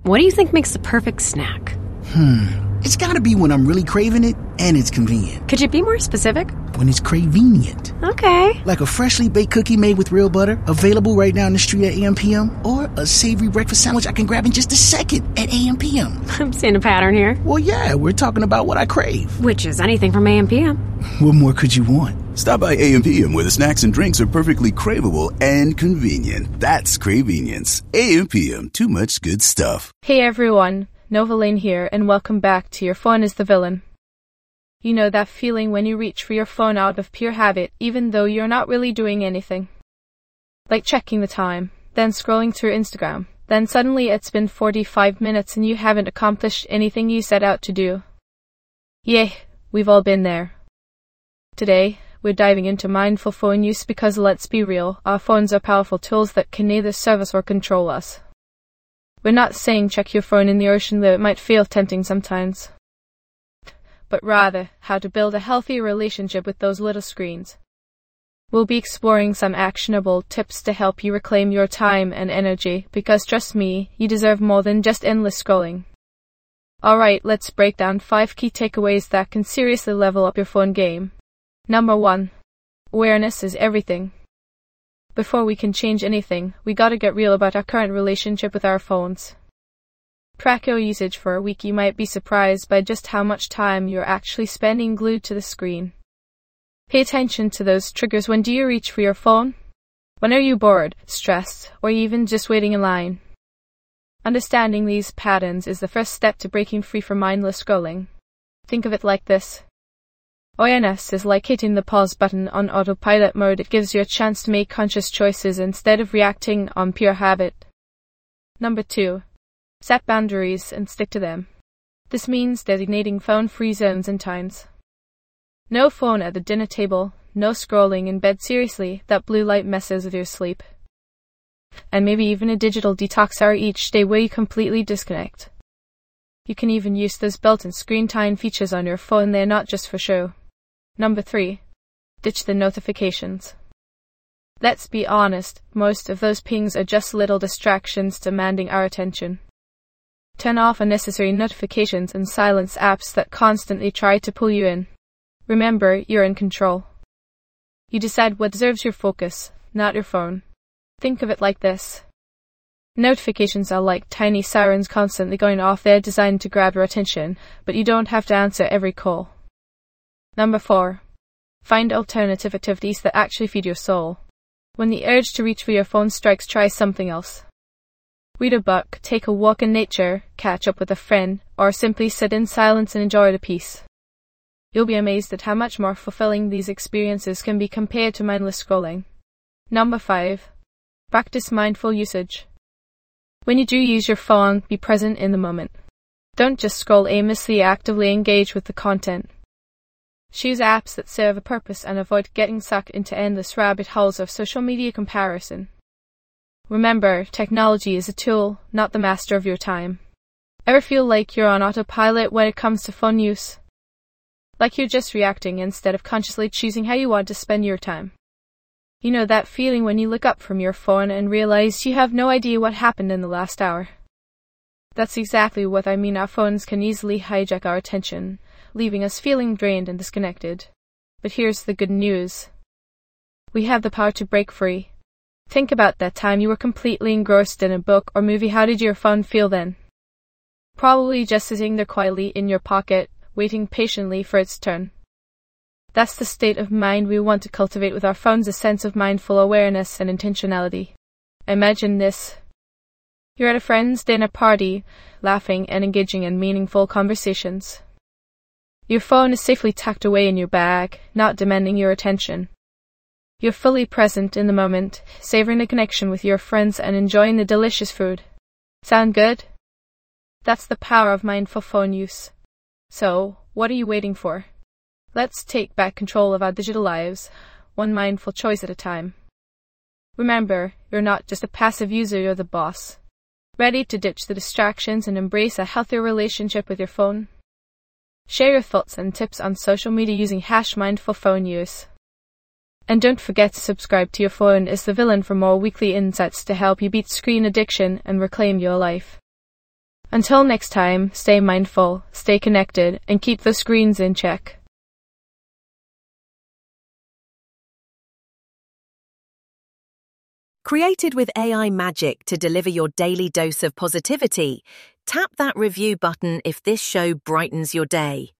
What do you think makes the perfect snack? It's gotta be when I'm really craving it and it's convenient. Could you be more specific? When it's cravenient. Okay. Like a freshly baked cookie made with real butter, available right now in the street at AM/PM, or a savory breakfast sandwich I can grab in just a second at AM/PM. I'm seeing a pattern here. Well, yeah, we're talking about what I crave. Which is anything from AM/PM. What more could you want? Stop by AM/PM where the snacks and drinks are perfectly craveable and convenient. That's Cravenience. AM/PM, too much good stuff. Hey everyone, Nova Lane here, and welcome back to Your Phone is the Villain. You know that feeling when you reach for your phone out of pure habit, even though you're not really doing anything. Like checking the time, then scrolling through Instagram, then suddenly it's been 45 minutes and you haven't accomplished anything you set out to do. Yeah, we've all been there. Today, we're diving into mindful phone use because let's be real, our phones are powerful tools that can neither serve us or control us. We're not saying check your phone in the ocean, though it might feel tempting sometimes. But rather, how to build a healthy relationship with those little screens. We'll be exploring some actionable tips to help you reclaim your time and energy, because trust me, you deserve more than just endless scrolling. Alright, let's break down 5 key takeaways that can seriously level up your phone game. Number 1. Awareness is everything. Before we can change anything, we gotta get real about our current relationship with our phones. Track your usage for a week. You might be surprised by just how much time you're actually spending glued to the screen. Pay attention to those triggers. When do you reach for your phone? When are you bored, stressed, or even just waiting in line? Understanding these patterns is the first step to breaking free from mindless scrolling. Think of it like this. Awareness is like hitting the pause button on autopilot mode. It gives you a chance to make conscious choices instead of reacting on pure habit. Number 2. Set boundaries and stick to them. This means designating phone-free zones and times. No phone at the dinner table, no scrolling in bed. Seriously, that blue light messes with your sleep. And maybe even a digital detox hour each day where you completely disconnect. You can even use those built-in screen time features on your phone. They're not just for show. Number 3. Ditch the notifications. Let's be honest, most of those pings are just little distractions demanding our attention. Turn off unnecessary notifications and silence apps that constantly try to pull you in. Remember, you're in control. You decide what deserves your focus, not your phone. Think of it like this. Notifications are like tiny sirens constantly going off. They're designed to grab your attention, but you don't have to answer every call. Number 4. Find alternative activities that actually feed your soul. When the urge to reach for your phone strikes, try something else. Read a book, take a walk in nature, catch up with a friend, or simply sit in silence and enjoy the peace. You'll be amazed at how much more fulfilling these experiences can be compared to mindless scrolling. Number 5. Practice mindful usage. When you do use your phone, be present in the moment. Don't just scroll aimlessly, actively engage with the content. Choose apps that serve a purpose and avoid getting sucked into endless rabbit holes of social media comparison. Remember, technology is a tool, not the master of your time. Ever feel like you're on autopilot when it comes to phone use? Like you're just reacting instead of consciously choosing how you want to spend your time? You know that feeling when you look up from your phone and realize you have no idea what happened in the last hour? That's exactly what I mean. Our phones can easily hijack our attention, leaving us feeling drained and disconnected. But here's the good news. We have the power to break free. Think about that time you were completely engrossed in a book or movie. How did your phone feel then? Probably just sitting there quietly in your pocket, waiting patiently for its turn. That's the state of mind we want to cultivate with our phones, a sense of mindful awareness and intentionality. Imagine this. You're at a friend's dinner party, laughing and engaging in meaningful conversations. Your phone is safely tucked away in your bag, not demanding your attention. You're fully present in the moment, savoring the connection with your friends and enjoying the delicious food. Sound good? That's the power of mindful phone use. So, what are you waiting for? Let's take back control of our digital lives, one mindful choice at a time. Remember, you're not just a passive user, you're the boss. Ready to ditch the distractions and embrace a healthier relationship with your phone? Share your thoughts and tips on social media using #mindfulphoneuse. And don't forget to subscribe to Your Phone is the Villain for more weekly insights to help you beat screen addiction and reclaim your life. Until next time, stay mindful, stay connected, and keep the screens in check. Created with AI magic to deliver your daily dose of positivity, tap that review button if this show brightens your day.